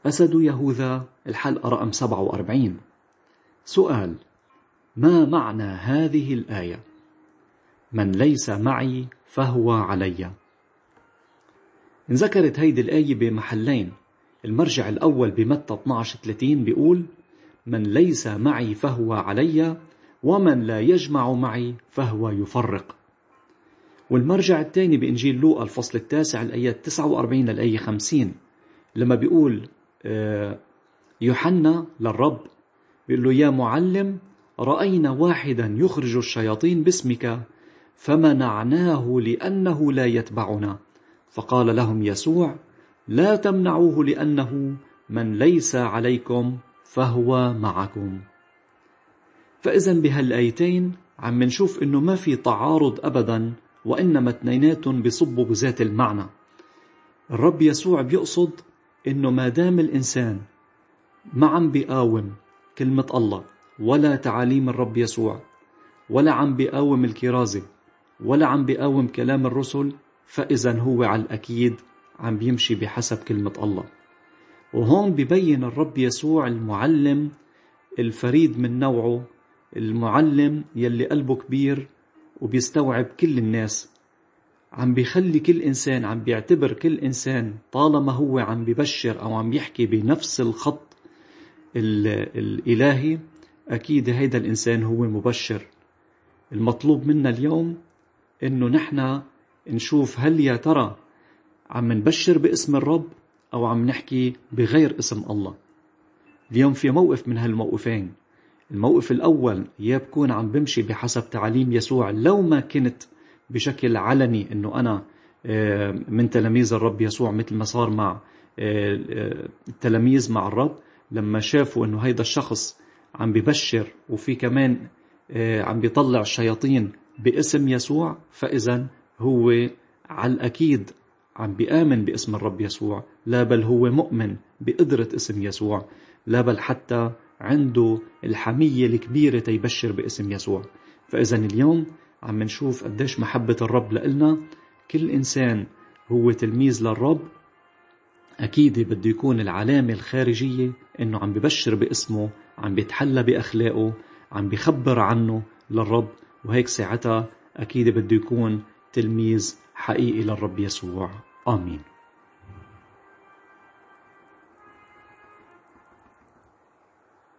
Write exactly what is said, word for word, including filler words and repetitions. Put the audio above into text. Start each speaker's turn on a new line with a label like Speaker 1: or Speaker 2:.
Speaker 1: أسد يهوذا، الحلقة رقم سبعة وأربعين. سؤال: ما معنى هذه الآية؟ من ليس معي فهو علي. انذكرت هيدي الآية بمحلين. المرجع الأول بمتى اثني عشر ثلاثين بيقول: من ليس معي فهو علي، ومن لا يجمع معي فهو يفرق. والمرجع الثاني بإنجيل لوقا الفصل التاسع الآيات تسعة وأربعين للآية خمسين، لما بيقول يوحنا للرب، بيقول له: يا معلم، رأينا واحدا يخرج الشياطين باسمك فمنعناه لأنه لا يتبعنا. فقال لهم يسوع: لا تمنعوه، لأنه من ليس عليكم فهو معكم. فإذن بهالآيتين عم نشوف إنه ما في تعارض أبدا، وإنما اثنيناتهم بيصبوا بذات المعنى. الرب يسوع بيقصد إنه ما دام الإنسان ما عم بيقاوم كلمة الله ولا تعاليم الرب يسوع، ولا عم بيقاوم الكرازة، ولا عم بيقاوم كلام الرسل، فإذن هو على الأكيد عم بيمشي بحسب كلمة الله. وهون بيبين الرب يسوع المعلم الفريد من نوعه، المعلم يلي قلبه كبير وبيستوعب كل الناس، عم بيخلي كل إنسان، عم بيعتبر كل إنسان طالما هو عم بيبشر أو عم يحكي بنفس الخط الإلهي، أكيد هيدا الإنسان هو مبشر. المطلوب منا اليوم إنه نحن نشوف هل يا ترى عم نبشر باسم الرب أو عم نحكي بغير اسم الله. اليوم في موقف من هالموقفين. الموقف الأول يا بكون عم بمشي بحسب تعاليم يسوع، لو ما كنت بشكل علني إنه أنا من تلاميذ الرب يسوع، مثل ما صار مع التلاميذ مع الرب لما شافوا إنه هيدا الشخص عم ببشر وفي كمان عم بيطلع الشياطين باسم يسوع، فإذن هو على الأكيد عم بيآمن باسم الرب يسوع، لا بل هو مؤمن بقدرة اسم يسوع، لا بل حتى عنده الحمية الكبيرة تيبشر باسم يسوع. فإذن اليوم عم نشوف قديش محبة الرب لإلنا. كل إنسان هو تلميذ للرب أكيد بده يكون العلامة الخارجية إنه عم ببشر باسمه، عم بيتحلى بأخلاقه، عم بيخبر عنه للرب، وهيك ساعتها أكيد بده يكون تلميذ حقيقي للرب يسوع. آمين.